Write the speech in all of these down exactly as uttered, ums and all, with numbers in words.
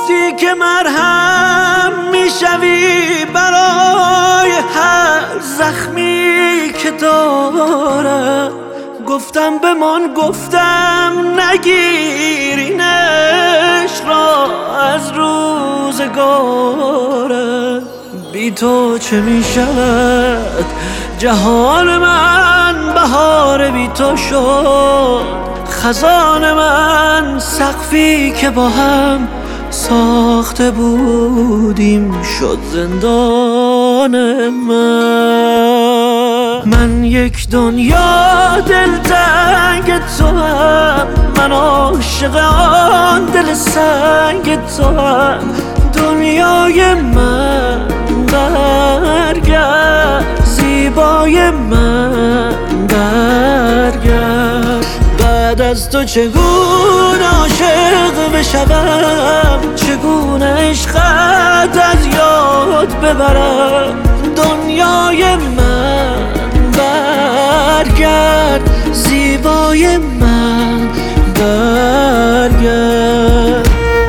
گفتی که مرهم میشوی برای هر زخمی که دارم. گفتم بمان، گفتم نگیر این عشق را از روزگارم. بی تو چه می شود جهان من، بهار بی تو شد خزان من. سقفی که با هم ساخته بودیم شد زندان من. من یک دنیا دلتنگ تو هم، من عاشق آن دل سنگ تو هم. دنیای من برگرد، زیبای من برگرد. بعد از تو چگونه عاشق بشوم، چگونه عشقت از یاد ببرم. دنیای من برگرد، زیبای من برگرد.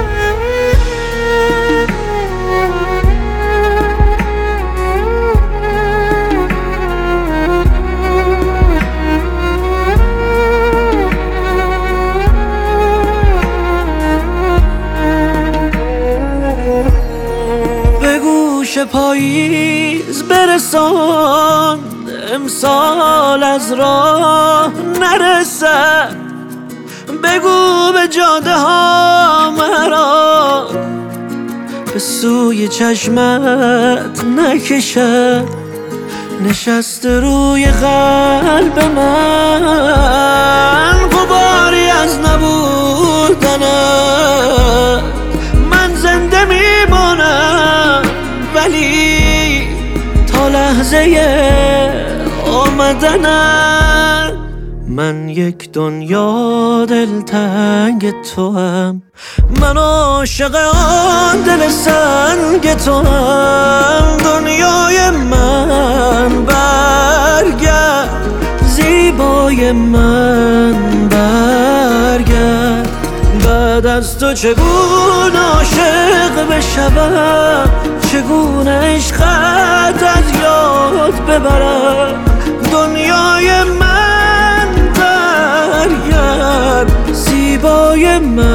پاییز برسان، امسال از راه نرسد. بگو به جاده ها مرا به سوی چشمت نکشد. نشسته روی قلب من غباری از نبودنت. من زنده میمانم ولی تا لحظه آمدنت. من یک دنیا دلتنگ تو هم، من عاشق آن دل سنگ تو هم. دنیای من برگرد، زیبای من برگرد. بعد از تو چگونه عاشق بشوم، چگونه عشقت از یاد ببرم. دنیای من برگرد، زیبای من